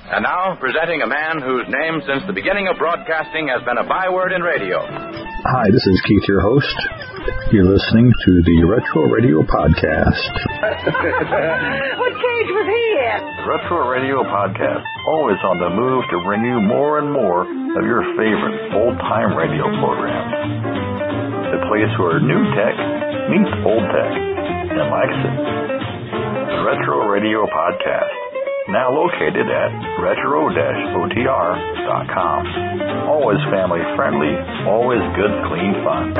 And now, presenting a man whose name since the beginning of broadcasting has been a byword in radio. Hi, this is Keith, your host. You're listening to the Retro Radio Podcast. What cage was he in? Retro Radio Podcast, always on the move to bring you more and more of your favorite old-time radio programs. The place where new tech meets old tech and likes it. The Retro Radio Podcast, now located at retro-otr.com. Always family-friendly, always good, clean fun.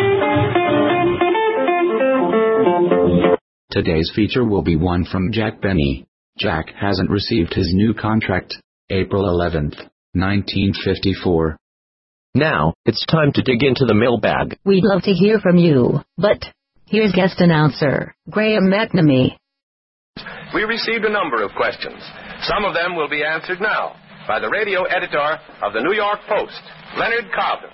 Today's feature will be one from Jack Benny. Jack hasn't received his new contract, April 11th, 1954. Now, it's time to dig into the mailbag. We'd love to hear from you, but here's guest announcer, Graham McNamee. We received a number of questions. Some of them will be answered now by the radio editor of the New York Post, Leonard Carlton.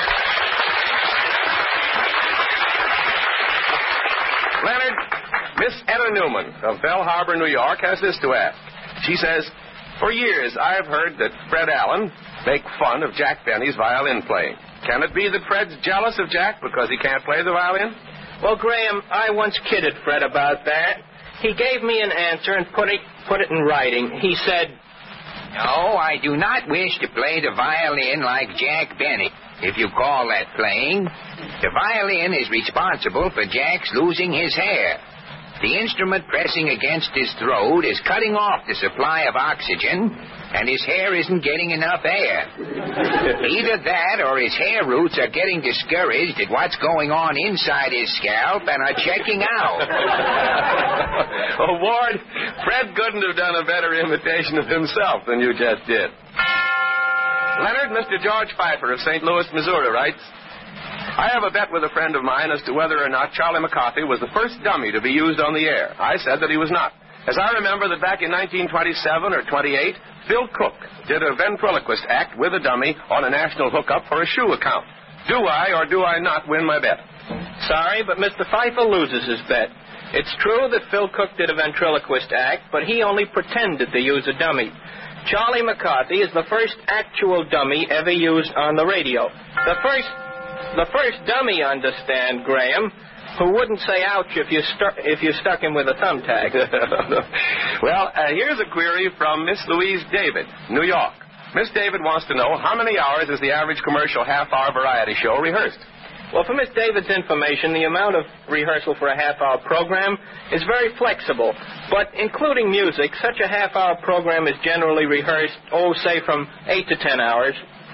Leonard, Miss Etta Newman of Bell Harbor, New York, has this to ask. She says, for years I've heard that Fred Allen make fun of Jack Benny's violin playing. Can it be that Fred's jealous of Jack because he can't play the violin? Well, Graham, I once kidded Fred about that. He gave me an answer and put it in writing. He said, no, I do not wish to play the violin like Jack Benny, if you call that playing. The violin is responsible for Jack's losing his hair. The instrument pressing against his throat is cutting off the supply of oxygen, and his hair isn't getting enough air. Either that or his hair roots are getting discouraged at what's going on inside his scalp and are checking out. Oh, Ward, Fred couldn't have done a better imitation of himself than you just did. Leonard, Mr. George Pfeiffer of St. Louis, Missouri, writes, I have a bet with a friend of mine as to whether or not Charlie McCarthy was the first dummy to be used on the air. I said that he was not. As I remember that back in 1927 or 28, Phil Cook did a ventriloquist act with a dummy on a national hookup for a shoe account. Do I or do I not win my bet? sorry, but Mr. Pfeiffer loses his bet. It's true that Phil Cook did a ventriloquist act, but he only pretended to use a dummy. Charlie McCarthy is the first actual dummy ever used on the radio. The first dummy, understand, Graham, who wouldn't say ouch if you stuck him with a thumbtack. Well, here's a query from Miss Louise David, New York. Miss David wants to know how many hours is the average commercial half-hour variety show rehearsed? Well, for Miss David's information, the amount of rehearsal for a half-hour program is very flexible. But including music, such a half-hour program is generally rehearsed, say from 8 to 10 hours.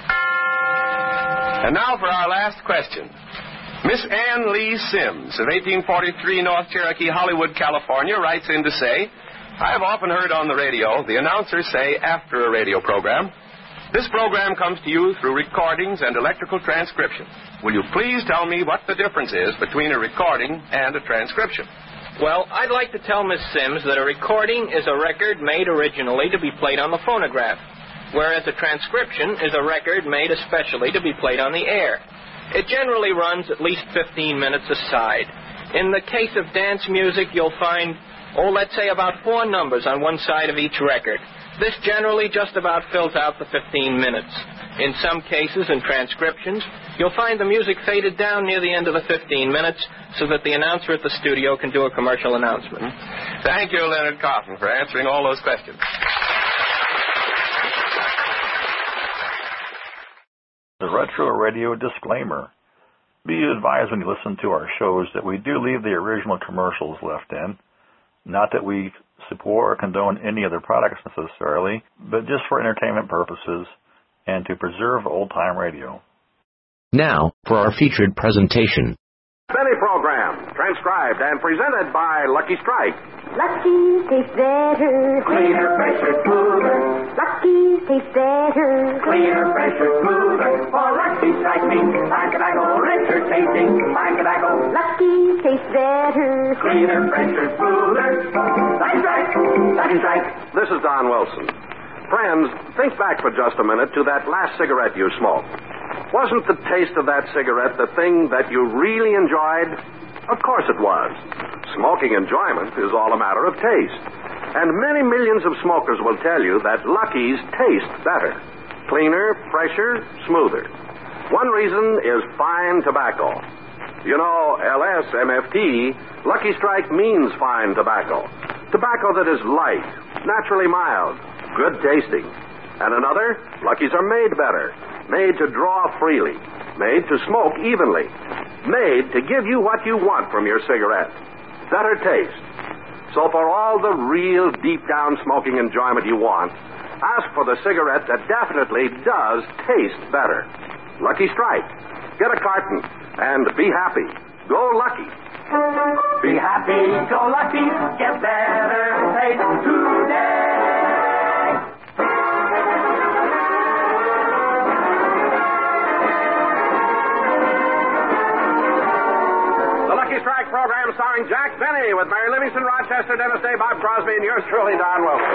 And now for our last question. Miss Ann Lee Sims of 1843 North Cherokee, Hollywood, California, writes in to say, I have often heard on the radio the announcers say after a radio program, this program comes to you through recordings and electrical transcription. Will you please tell me what the difference is between a recording and a transcription? Well, I'd like to tell Miss Sims that a recording is a record made originally to be played on the phonograph, whereas a transcription is a record made especially to be played on the air. It generally runs at least 15 minutes aside. In the case of dance music, you'll find, let's say about 4 numbers on one side of each record. This generally just about fills out the 15 minutes. In some cases, in transcriptions, you'll find the music faded down near the end of the 15 minutes so that the announcer at the studio can do a commercial announcement. Thank you, Leonard Coffin, for answering all those questions. The Retro Radio disclaimer. Be advised when you listen to our shows that we do leave the original commercials left in. Not that we support or condone any other products necessarily, but just for entertainment purposes and to preserve old-time radio. Now, for our featured presentation. Benny program, transcribed and presented by Lucky Strike. Lucky tastes better, Cleaner, fresher, smoother. Lucky tastes better, Cleaner, fresher, smoother. For Lucky Strike means fine tobacco, richer tasting, fine tobacco. Lucky tastes better, Cleaner, fresher, smoother. Lucky Strike, Lucky Strike. This is Don Wilson. Friends, think back for just a minute to that last cigarette you smoked. Wasn't the taste of that cigarette the thing that you really enjoyed? Of course it was. Smoking enjoyment is all a matter of taste. And many millions of smokers will tell you that Lucky's taste better. Cleaner, fresher, smoother. One reason is fine tobacco. You know, LSMFT, Lucky Strike means fine tobacco. Tobacco that is light, naturally mild, good tasting. And another, Lucky's are made better. Made to draw freely. Made to smoke evenly. Made to give you what you want from your cigarette. Better taste. So for all the real deep-down smoking enjoyment you want, ask for the cigarette that definitely does taste better. Lucky Strike. Get a carton and be happy. Go Lucky. Be happy, go Lucky, get better taste today. Strike program starring Jack Benny with Mary Livingston, Rochester, Dennis Day, Bob Crosby, and yours truly, Don Wilson.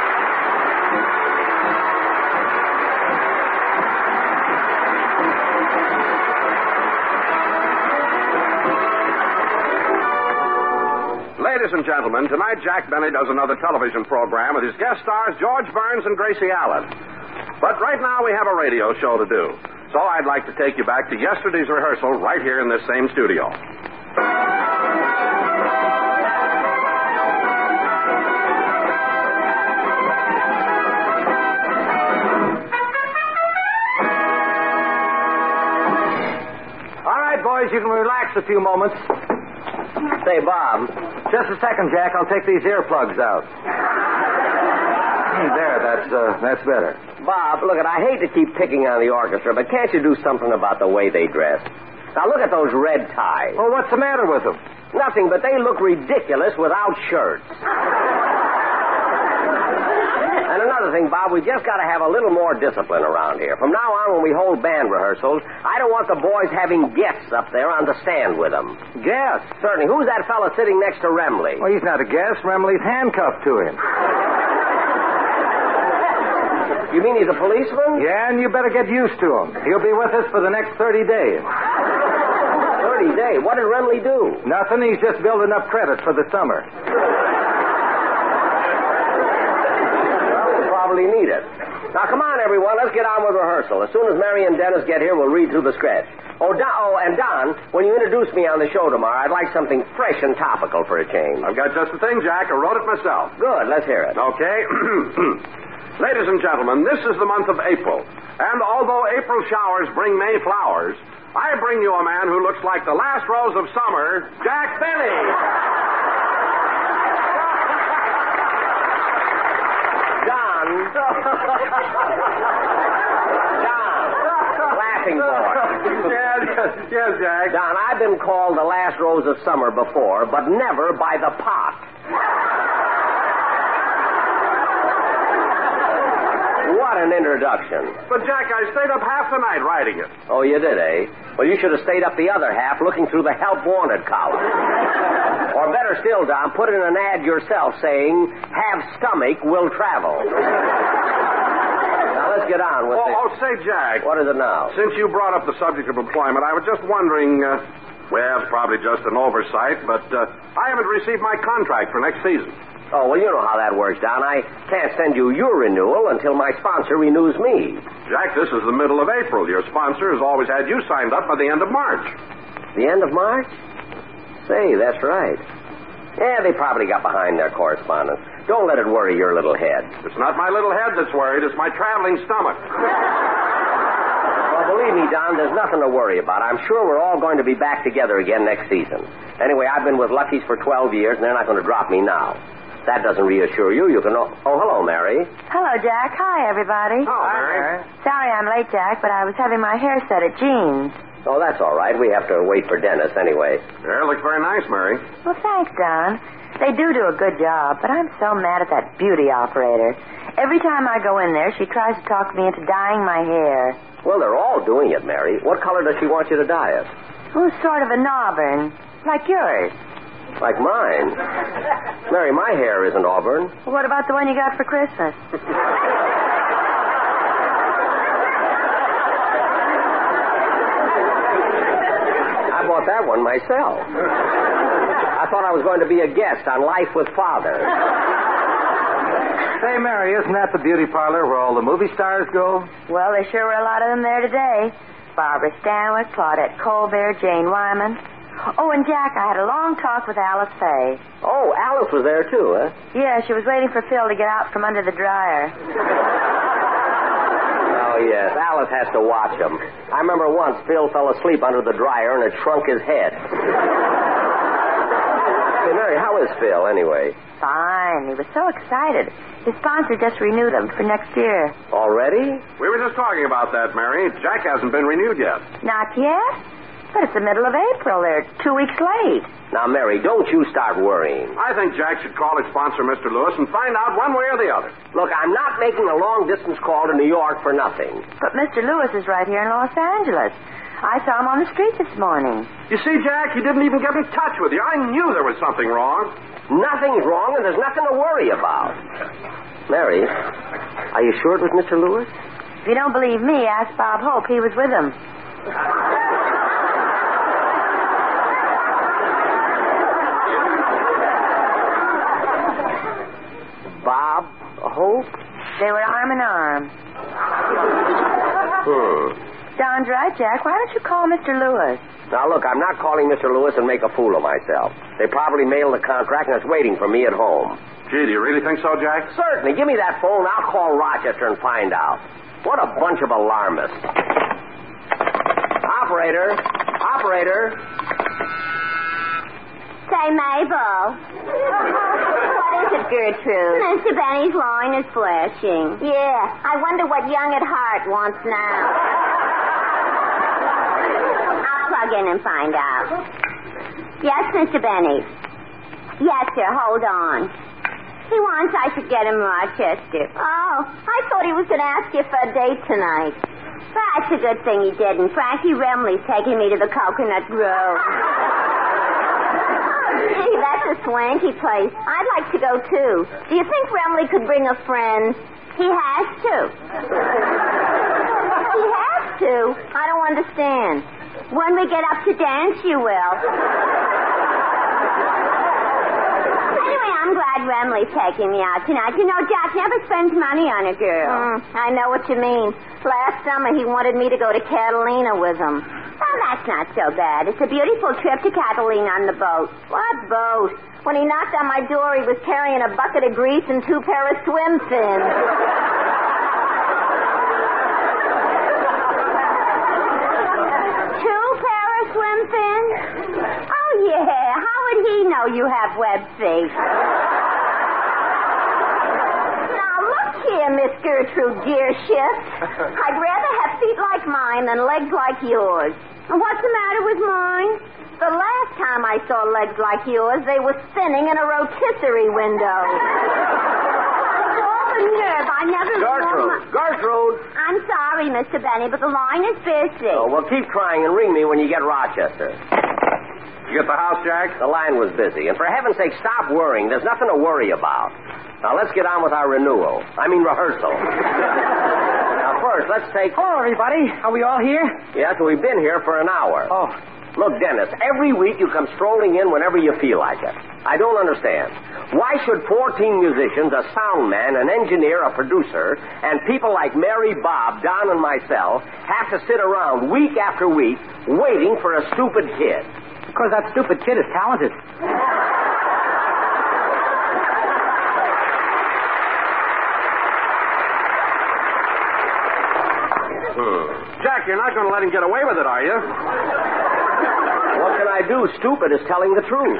Ladies and gentlemen, tonight Jack Benny does another television program with his guest stars George Burns and Gracie Allen. But right now we have a radio show to do. So I'd like to take you back to yesterday's rehearsal right here in this same studio. Boys, you can relax a few moments. Say, Bob. Just a second, Jack. I'll take these earplugs out. There, that's better. Bob, look, I hate to keep picking on the orchestra, but can't you do something about the way they dress? Now, look at those red ties. Well, what's the matter with them? Nothing, but they look ridiculous without shirts. And another thing, Bob, we just got to have a little more discipline around here. From now on, when we hold band rehearsals, I don't want the boys having guests up there on the stand with them. Guests? Certainly. Who's that fella sitting next to Remley? Well, he's not a guest. Remley's handcuffed to him. You mean he's a policeman? Yeah, and you better get used to him. He'll be with us for the next 30 days. 30 days? What did Remley do? Nothing. He's just building up credit for the summer. Need it. Now, come on, everyone. Let's get on with rehearsal. As soon as Mary and Dennis get here, we'll read through the sketch. And Don, when you introduce me on the show tomorrow, I'd like something fresh and topical for a change. I've got just the thing, Jack. I wrote it myself. Good. Let's hear it. Okay. Ladies and gentlemen, this is the month of April. And although April showers bring May flowers, I bring you a man who looks like the last rose of summer, Jack Benny. Don, laughing boy. Yes, Jack. Don, I've been called the last rose of summer before, but never by the pot. What an introduction. But, Jack, I stayed up half the night writing it. Oh, you did, eh? Well, you should have stayed up the other half looking through the help wanted column. Or better still, Don, put in an ad yourself saying, have stomach, will travel. Now, let's get on with it. Oh, say, Jack. What is it now? Since you brought up the subject of employment, I was just wondering, well, it's probably just an oversight, but I haven't received my contract for next season. Oh, well, you know how that works, Don. I can't send you your renewal until my sponsor renews me. Jack, this is the middle of April. Your sponsor has always had you signed up by the end of March. The end of March? Say, that's right. Yeah, they probably got behind their correspondence. Don't let it worry your little head. It's not my little head that's worried. It's my traveling stomach. Well, believe me, Don, there's nothing to worry about. I'm sure we're all going to be back together again next season. Anyway, I've been with Lucky's for 12 years, and they're not going to drop me now. If that doesn't reassure you, you can... Oh, hello, Mary. Hello, Jack. Hi, everybody. Oh, Mary. Sorry I'm late, Jack, but I was having my hair set at Jean's. Oh, that's all right. We have to wait for Dennis anyway. Hair looks very nice, Mary. Well, thanks, Don. They do a good job, but I'm so mad at that beauty operator. Every time I go in there, she tries to talk me into dyeing my hair. Well, they're all doing it, Mary. What color does she want you to dye it? Oh, sort of an auburn, like yours. Like mine? Mary, my hair isn't auburn. Well, what about the one you got for Christmas? I bought that one myself. I thought I was going to be a guest on Life with Father. Say, Mary, isn't that the beauty parlor where all the movie stars go? Well, there sure were a lot of them there today. Barbara Stanwyck, Claudette Colbert, Jane Wyman. Oh, and Jack, I had a long talk with Alice Faye. Oh, Alice was there, too, huh? Yeah, she was waiting for Phil to get out from under the dryer. Oh, yes, Alice has to watch him. I remember once Phil fell asleep under the dryer and it shrunk his head. Hey, Mary, how is Phil, anyway? Fine. He was so excited. His sponsor just renewed him for next year. Already? We were just talking about that, Mary. Jack hasn't been renewed yet. Not yet? But it's the middle of April. They're 2 weeks late. Now, Mary, don't you start worrying. I think Jack should call his sponsor, Mr. Lewis, and find out one way or the other. Look, I'm not making a long-distance call to New York for nothing. But Mr. Lewis is right here in Los Angeles. I saw him on the street this morning. You see, Jack, he didn't even get in touch with you. I knew there was something wrong. Nothing's wrong, and there's nothing to worry about. Mary, are you sure it was Mr. Lewis? If you don't believe me, ask Bob Hope. He was with him. Bob Hope? They were arm in arm. Don's right, Jack. Why don't you call Mr. Lewis? Now, look, I'm not calling Mr. Lewis and make a fool of myself. They probably mailed the contract and it's waiting for me at home. Gee, do you really think so, Jack? Certainly. Give me that phone. I'll call Rochester and find out. What a bunch of alarmists. Operator. Say, Mabel. What is it, Gertrude? Mr. Benny's line is flashing. Yeah, I wonder what Young at Heart wants now. I'll plug in and find out. Yes, Mr. Benny. Yes, sir, hold on. He wants I should get him Rochester. Oh, I thought he was going to ask you for a date tonight. That's a good thing he didn't. Frankie Remley's taking me to the Coconut Grove. Gee, that's a swanky place. I'd like to go, too. Do you think Remley could bring a friend? He has to. He has to? I don't understand. When we get up to dance, you will. Anyway, I'm glad Remley's taking me out tonight. You know, Jack never spends money on a girl. I know what you mean. Last summer, he wanted me to go to Catalina with him. Well, that's not so bad. It's a beautiful trip to Catalina on the boat. What boat? When he knocked on my door, he was carrying a bucket of grease and 2 pair of swim fins. 2 pair of swim fins? Oh, yeah. How would he know you have web feet? Now, look here, Miss Gertrude Gearshift. I'd rather have feet like mine than legs like yours. And what's the matter with mine? The last time I saw legs like yours, they were spinning in a rotisserie window. Oh, the nerve. I never... Gertrude. I'm sorry, Mr. Benny, but the line is busy. Oh, well, keep trying and ring me when you get Rochester. You get the house, Jack? The line was busy. And for heaven's sake, stop worrying. There's nothing to worry about. Now, let's get on with our rehearsal. Now, first, let's take... Hello, everybody. Are we all here? Yes, we've been here for an hour. Oh. Look, Dennis, every week you come strolling in whenever you feel like it. I don't understand. Why should 14 musicians, a sound man, an engineer, a producer, and people like Mary, Bob, Don, and myself have to sit around week after week waiting for a stupid kid? Because that stupid kid is talented. Jack, you're not going to let him get away with it, are you? What can I do? Stupid is telling the truth.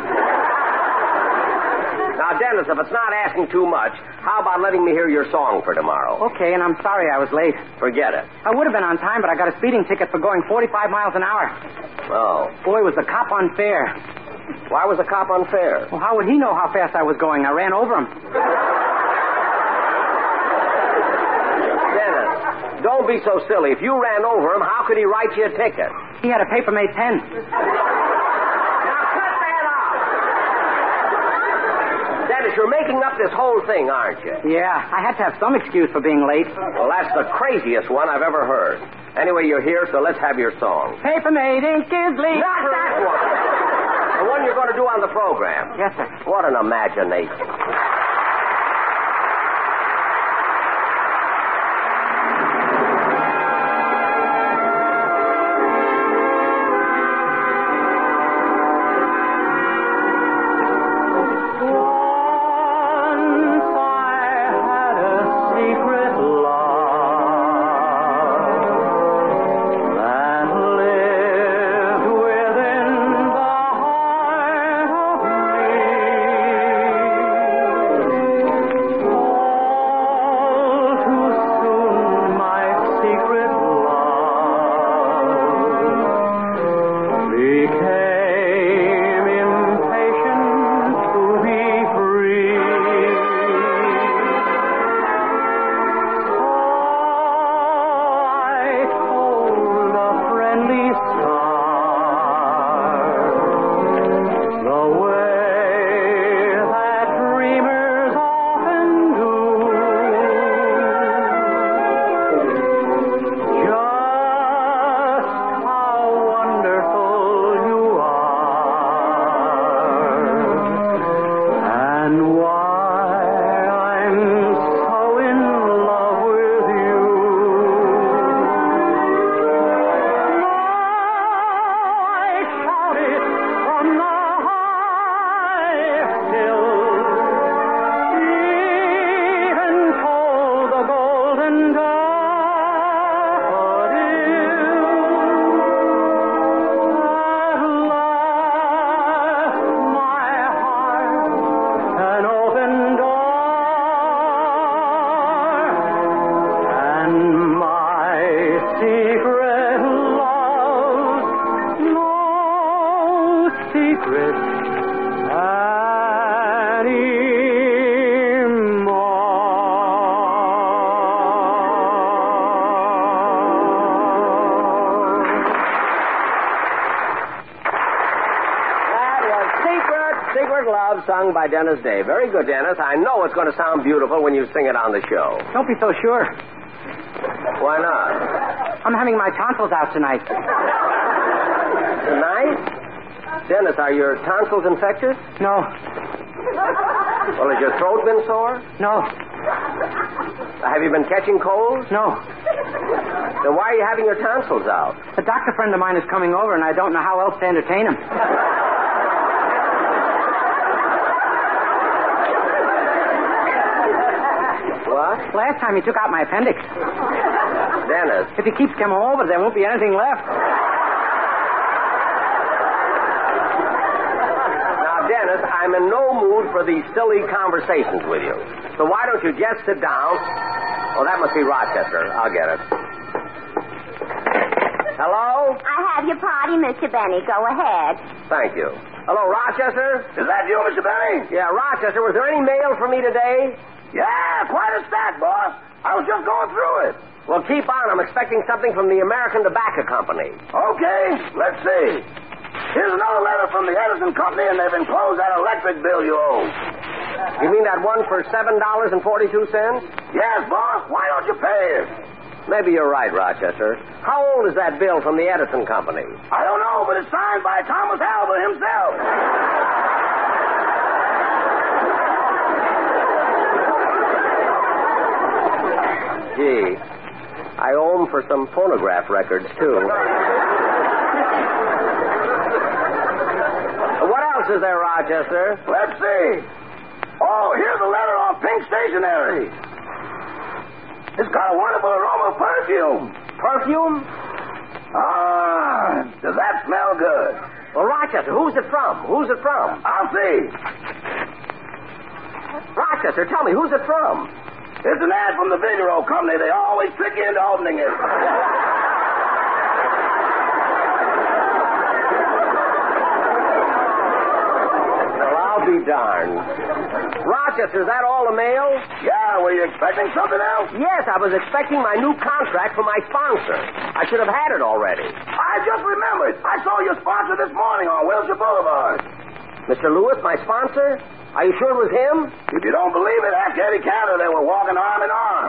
Now, Dennis, if it's not asking too much, how about letting me hear your song for tomorrow? Okay, and I'm sorry I was late. Forget it. I would have been on time, but I got a speeding ticket for going 45 miles an hour. Oh. Boy, was the cop unfair. Why was the cop unfair? Well, how would he know how fast I was going? I ran over him. Dennis, don't be so silly. If you ran over him, how could he write you a ticket? He had a paper-made pen. You're making up this whole thing, aren't you? Yeah, I had to have some excuse for being late. Well, that's the craziest one I've ever heard. Anyway, you're here, so let's have your song. Paper-made ink is leak. Not that one. The one you're going to do on the program. Yes, sir. What an imagination. Love Song by Dennis Day. Very good, Dennis. I know it's going to sound beautiful when you sing it on the show. Don't be so sure. Why not? I'm having my tonsils out tonight. Tonight? Dennis, are your tonsils infected? No. Well, has your throat been sore? No. Have you been catching colds? No. Then why are you having your tonsils out? A doctor friend of mine is coming over, and I don't know how else to entertain him. What? Last time he took out my appendix. Dennis. If he keeps coming over, there won't be anything left. Now, Dennis, I'm in no mood for these silly conversations with you. So why don't you just sit down? Oh, that must be Rochester. I'll get it. Hello? I have your party, Mr. Benny. Go ahead. Thank you. Hello, Rochester? Is that you, Mr. Benny? Yeah, Rochester. Was there any mail for me today? Yeah, quite a stack, boss. I was just going through it. Well, keep on. I'm expecting something from the American Tobacco Company. Okay, let's see. Here's another letter from the Edison Company, and they've enclosed that electric bill you owe. You mean that one for $7.42? Yes, boss. Why don't you pay it? Maybe you're right, Rochester. How old is that bill from the Edison Company? I don't know, but it's signed by Thomas Alva himself. Gee, I owe him for some phonograph records, too. What else is there, Rochester? Let's see. Oh, here's a letter on pink stationery. It's got a wonderful aroma of perfume. Perfume? Ah, does that smell good? Well, Rochester, who's it from? Who's it from? I'll see. Rochester, tell me, who's it from? It's an ad from the Figaro Company. They always trick you into opening it. Well, I'll be darned. Rochester, is that all the mail? Yeah, were you expecting something else? Yes, I was expecting my new contract for my sponsor. I should have had it already. I just remembered. I saw your sponsor this morning on Wilshire Boulevard. Mr. Lewis, my sponsor? Are you sure it was him? If you don't believe it, ask Eddie Cantor. They were walking arm in arm.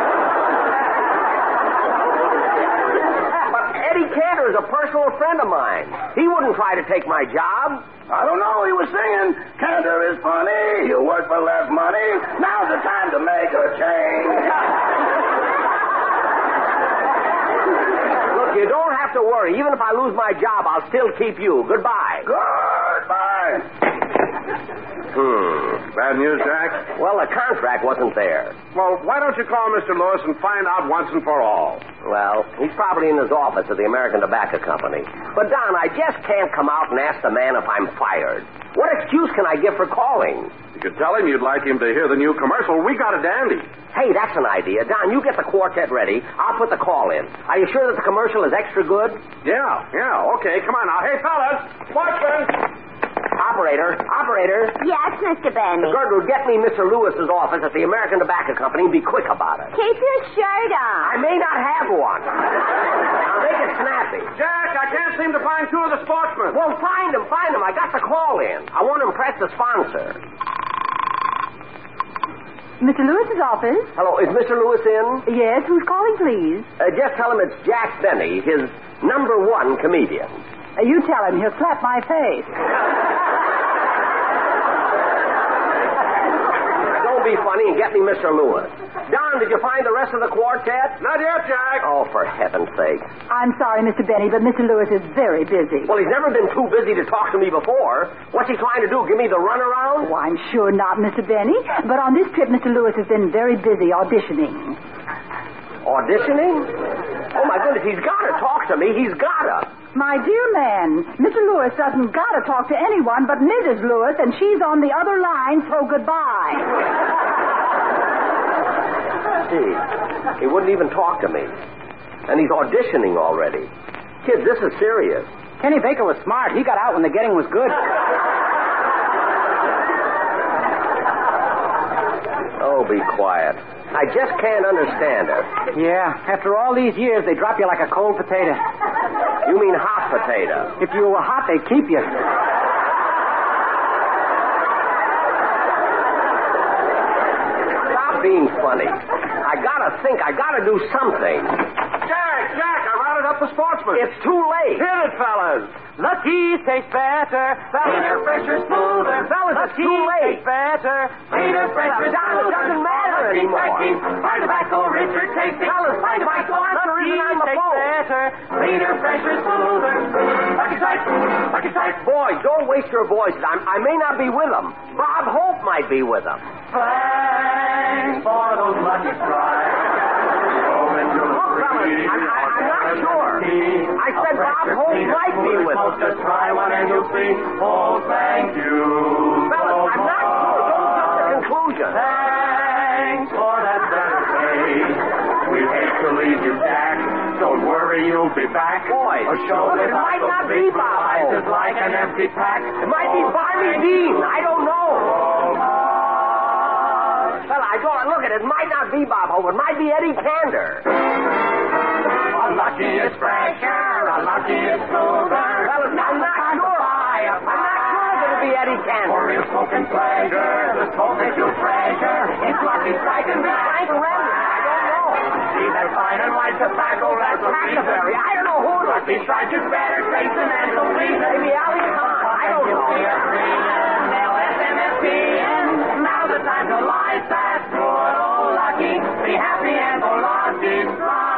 But Eddie Cantor is a personal friend of mine. He wouldn't try to take my job. I don't know. He was singing, Cantor is funny. You work for less money. Now's the time to make a change. Look, you don't have to worry. Even if I lose my job, I'll still keep you. Goodbye. Goodbye. Bad news, Jack? Well, the contract wasn't there. Well, why don't you call Mr. Lewis and find out once and for all? Well, he's probably in his office at the American Tobacco Company. But, Don, I just can't come out and ask the man if I'm fired. What excuse can I give for calling? You could tell him you'd like him to hear the new commercial. We got a dandy. Hey, that's an idea. Don, you get the quartet ready. I'll put the call in. Are you sure that the commercial is extra good? Yeah. Okay, come on now. Hey, fellas, watchman. Operator. Yes, Mr. Benny. Gertrude, get me Mr. Lewis's office at the American Tobacco Company and be quick about it. Keep your shirt on. I may not have one. Now make it snappy. Jack, I can't seem to find two of the sportsmen. Well, find them. I got the call in. I want to impress the sponsor. Mr. Lewis's office? Hello, is Mr. Lewis in? Yes, who's calling, please? Just tell him it's Jack Benny, his #1 comedian. You tell him, he'll slap my face. Don't be funny and get me Mr. Lewis. Don, did you find the rest of the quartet? Not yet, Jack. Oh, for heaven's sake. I'm sorry, Mr. Benny, but Mr. Lewis is very busy. Well, he's never been too busy to talk to me before. What's he trying to do, give me the runaround? Oh, I'm sure not, Mr. Benny. But on this trip, Mr. Lewis has been very busy auditioning. Auditioning? Oh, my goodness, he's got to talk to me. He's got to. My dear man, Mr. Lewis doesn't got to talk to anyone but Mrs. Lewis, and she's on the other line, so goodbye. Gee, he wouldn't even talk to me. And he's auditioning already. Kids, this is serious. Kenny Baker was smart. He got out when the getting was good. Oh, be quiet. I just can't understand it. Yeah, after all these years, they drop you like a cold potato. You mean hot potato? If you were hot, they'd keep you. being funny. I gotta do something. Jack, I rounded up the sportsman. It's too late. Hit it, fellas. Lucky's tastes better. Cleaner, fresher, smoother. Fellas, it's too late. Tastes better. Cleaner, fresher, Don, it doesn't matter anymore. Fine tobacco, richer, tasting. Fellas, my sponsor isn't on the phone. Better. Cleaner, fresher, smoother. Lucky Strike. Boys, don't waste your voices. I may not be with them. Bob Hope might be with them. Thanks for those Lucky Strikes. I'm not sure. I said Bob Hope might be with us. Just try one and you'll see. Oh, thank you. Fellas, I'm not sure. Don't jump to conclusions. Thanks for that better pay. We hate to leave you, Jack. Don't worry, you'll be back. Boys, a show it might not be Bob Hope. It's like an empty pack. It might be Barney Dean. I don't know. Well, I don't. Look at it. It might not be Bob Hope. It might be Eddie Kander. A lucky is fresher, a lucky is smoother. Well, I'm not sure. I'm not sure it'll be Eddie Kander. For real smoking pleasure, the smoke that you treasure. It's Lucky Strike and Frank Redmond. I don't know. See that fine and white tobacco, that's a Blackberry. I don't know who it is. Lucky Strike is better, tasting and so pleasing. Maybe Ali Khan. I don't know. LSMFPN. Now the time to light that good old Lucky. Be happy and go Lucky Strike.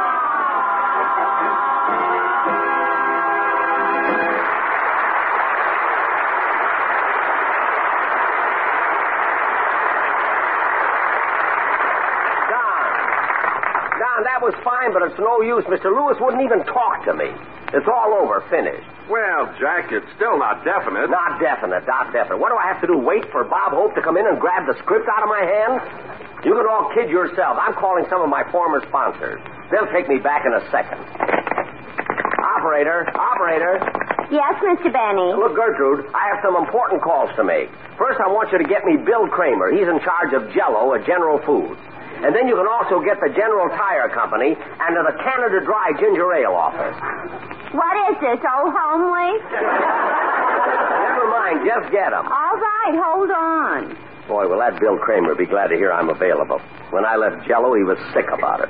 That was fine, but it's no use. Mr. Lewis wouldn't even talk to me. It's all over, finished. Well, Jack, it's still not definite. Not definite. What do I have to do, wait for Bob Hope to come in and grab the script out of my hand? You can all kid yourself. I'm calling some of my former sponsors. They'll take me back in a second. Operator. Yes, Mr. Benny. Look, Gertrude, I have some important calls to make. First, I want you to get me Bill Kramer. He's in charge of Jell-O at General Foods. And then you can also get the General Tire Company and the Canada Dry Ginger Ale office. What is this, Old Home Week? Never mind, just get them. All right, hold on. Boy, will that Bill Kramer be glad to hear I'm available. When I left Jell-O, he was sick about it.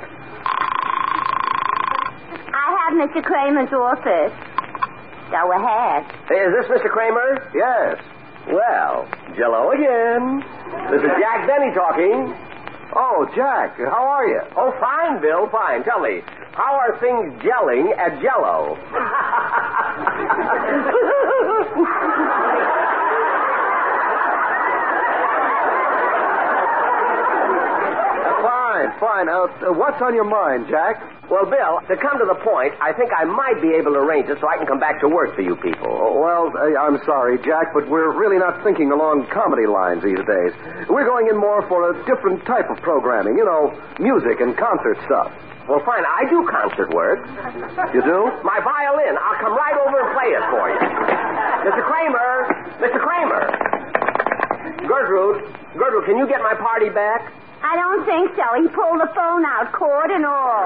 I have Mr. Kramer's office. Go ahead. Hey, is this Mr. Kramer? Yes. Well, Jell-O again. This is Jack Benny talking. Oh, Jack, how are you? Oh, fine, Bill, fine. Tell me, how are things gelling at Jell-O? Fine. What's on your mind, Jack? Well, Bill, to come to the point, I think I might be able to arrange it so I can come back to work for you people. Well, I'm sorry, Jack, but we're really not thinking along comedy lines these days. We're going in more for a different type of programming, you know, music and concert stuff. Well, fine, I do concert work. You do? My violin. I'll come right over and play it for you. Mr. Kramer. Gertrude, can you get my party back? I don't think so. He pulled the phone out, cord and all.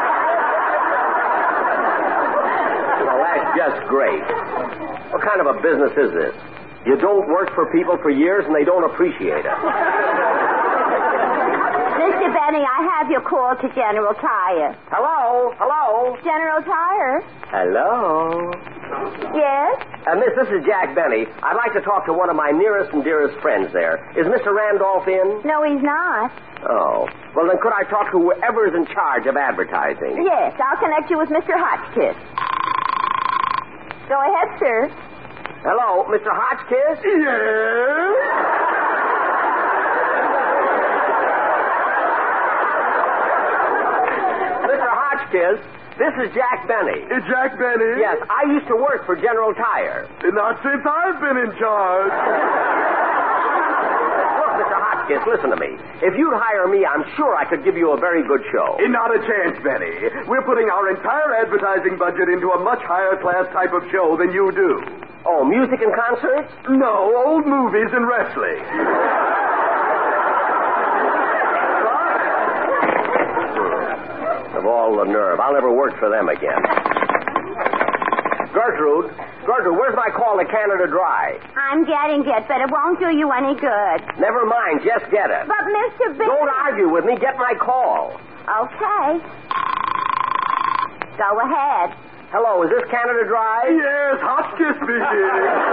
Well, that's just great. What kind of a business is this? You don't work for people for years and they don't appreciate it. Mr. Benny, I have your call to General Tire. Hello? General Tire? Hello? Yes? This is Jack Benny. I'd like to talk to one of my nearest and dearest friends there. Is Mr. Randolph in? No, he's not. Oh. Well, then could I talk to whoever is in charge of advertising? Yes, I'll connect you with Mr. Hotchkiss. Go ahead, sir. Hello, Mr. Hotchkiss? Yes? Mr. Hotchkiss, this is Jack Benny. Jack Benny? Yes, I used to work for General Tire. Not since I've been in charge. Look, Mr. Hotchkiss, listen to me. If you'd hire me, I'm sure I could give you a very good show. Not a chance, Benny. We're putting our entire advertising budget into a much higher class type of show than you do. Oh, music and concerts? No, old movies and wrestling. Of all the nerve. I'll never work for them again. Gertrude, where's my call to Canada Dry? I'm getting it, but it won't do you any good. Never mind, just get it. But, Mr. Big... Don't argue with me. Get my call. Okay. Go ahead. Hello, is this Canada Dry? Yes, Hotchkiss speaking.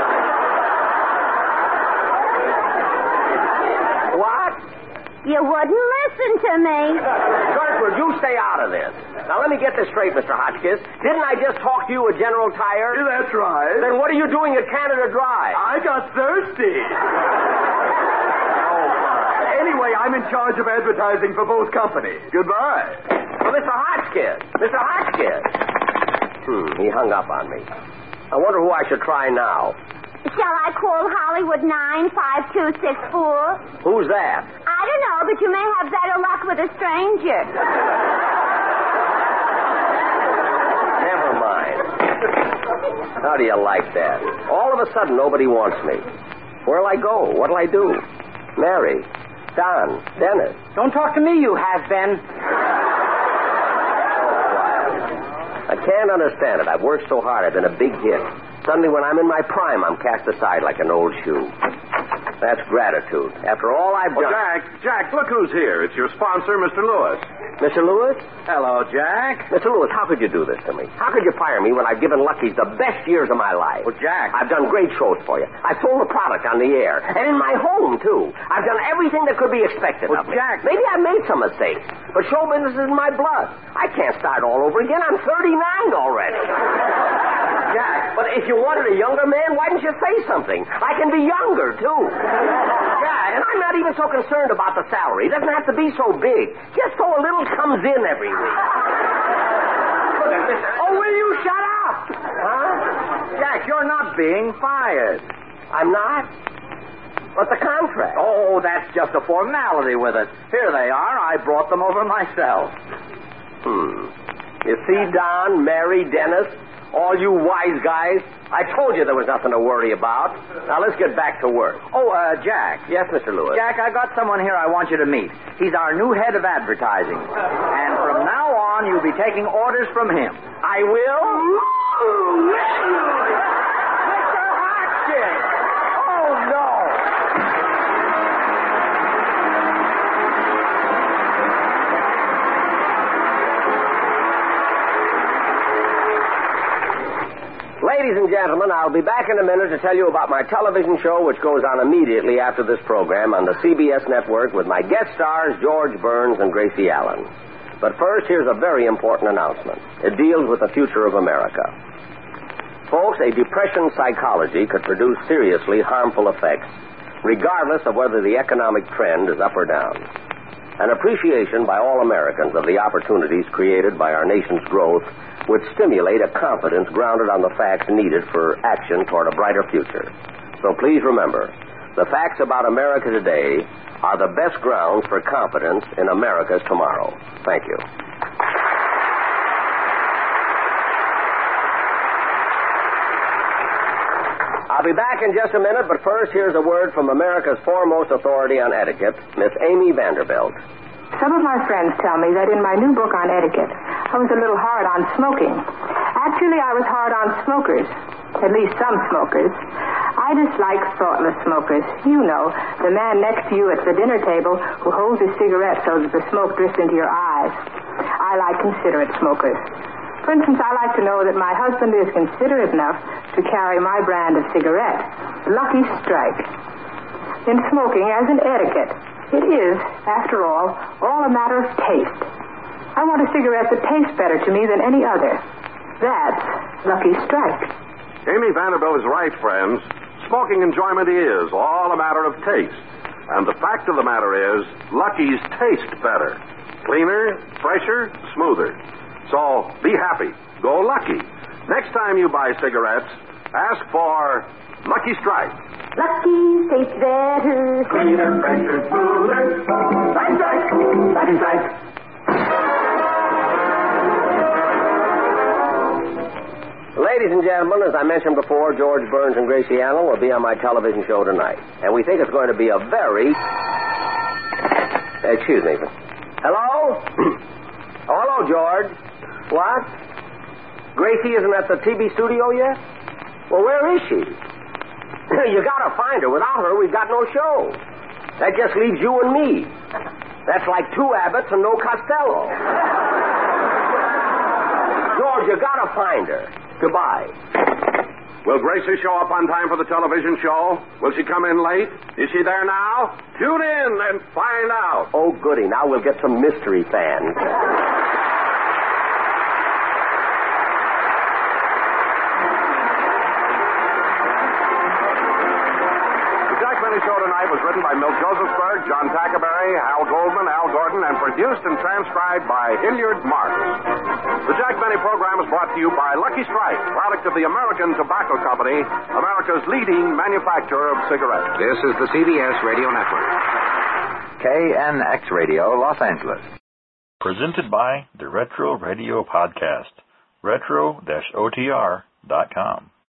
What? You wouldn't listen to me. Gertrude, you stay out of this. Now, let me get this straight, Mr. Hotchkiss. Didn't I just talk to you at General Tire? That's right. Then what are you doing at Canada Dry? I got thirsty. Anyway, I'm in charge of advertising for both companies. Goodbye. Well, Mr. Hotchkiss. He hung up on me. I wonder who I should try now. Shall I call Hollywood 95264? Who's that? I don't know, but you may have better luck with a stranger. Never mind. How do you like that? All of a sudden, nobody wants me. Where'll I go? What'll I do? Mary, Don, Dennis. Don't talk to me, you has-been. I can't understand it. I've worked so hard. I've been a big hit. Suddenly, when I'm in my prime, I'm cast aside like an old shoe. That's gratitude. After all I've done... Jack, look who's here. It's your sponsor, Mr. Lewis. Mr. Lewis? Hello, Jack. Mr. Lewis, how could you do this to me? How could you fire me when I've given Lucky's the best years of my life? Well, Jack. I've done great shows for you. I've sold the product on the air. And in my home, too. I've done everything that could be expected of me. Jack. Maybe I made some mistakes. But show business is in my blood. I can't start all over again. I'm 39 already. Jack. But if you wanted a younger man, why didn't you say something? I can be younger, too. Yeah, and I'm not even so concerned about the salary. It doesn't have to be so big. Just so a little comes in every week. Oh, will you shut up? Huh? Jack, you're not being fired. I'm not? But the contract? Oh, that's just a formality with it. Here they are. I brought them over myself. You see, Don, Mary, Dennis, all you wise guys, I told you there was nothing to worry about. Now, let's get back to work. Oh, Jack. Yes, Mr. Lewis? Jack, I got someone here I want you to meet. He's our new head of advertising. And from now on, you'll be taking orders from him. I will? Mr. Hotchkiss! Oh, no! Ladies and gentlemen, I'll be back in a minute to tell you about my television show, which goes on immediately after this program on the CBS network with my guest stars, George Burns and Gracie Allen. But first, here's a very important announcement. It deals with the future of America. Folks, a depression psychology could produce seriously harmful effects, regardless of whether the economic trend is up or down. An appreciation by all Americans of the opportunities created by our nation's growth would stimulate a confidence grounded on the facts needed for action toward a brighter future. So please remember, the facts about America today are the best grounds for confidence in America's tomorrow. Thank you. I'll be back in just a minute, but first, here's a word from America's foremost authority on etiquette, Miss Amy Vanderbilt. Some of my friends tell me that in my new book on etiquette, I was a little hard on smoking. Actually, I was hard on smokers, at least some smokers. I dislike thoughtless smokers. You know, the man next to you at the dinner table who holds his cigarette so that the smoke drifts into your eyes. I like considerate smokers. For instance, I like to know that my husband is considerate enough to carry my brand of cigarette, Lucky Strike. In smoking, as in etiquette, it is, after all a matter of taste. I want a cigarette that tastes better to me than any other. That's Lucky Strike. Amy Vanderbilt is right, friends. Smoking enjoyment is all a matter of taste. And the fact of the matter is, Lucky's taste better. Cleaner, fresher, smoother. So, be happy. Go Lucky. Next time you buy cigarettes, ask for Lucky Strike. Lucky tastes better. Cleaner, fresher, smoother. Lucky Strike. Lucky Strike. Ladies and gentlemen, as I mentioned before, George Burns and Gracie Allen will be on my television show tonight. And we think it's going to be a very... Excuse me. Hello? Oh, hello, George. What? Gracie isn't at the TV studio yet? Well, where is she? You gotta find her. Without her, we've got no show. That just leaves you and me. That's like 2 Abbotts and no Costello. George, you gotta find her. Goodbye. Will Gracie show up on time for the television show? Will she come in late? Is she there now? Tune in and find out. Oh, goody. Now we'll get some mystery fans. Show tonight was written by Milt Josephsberg, John Tackerberry, Hal Goldman, Al Gordon, and produced and transcribed by Hilliard Marks. The Jack Benny program is brought to you by Lucky Strike, product of the American Tobacco Company, America's leading manufacturer of cigarettes. This is the CBS Radio Network. KNX Radio, Los Angeles. Presented by the Retro Radio Podcast. Retro-OTR.com.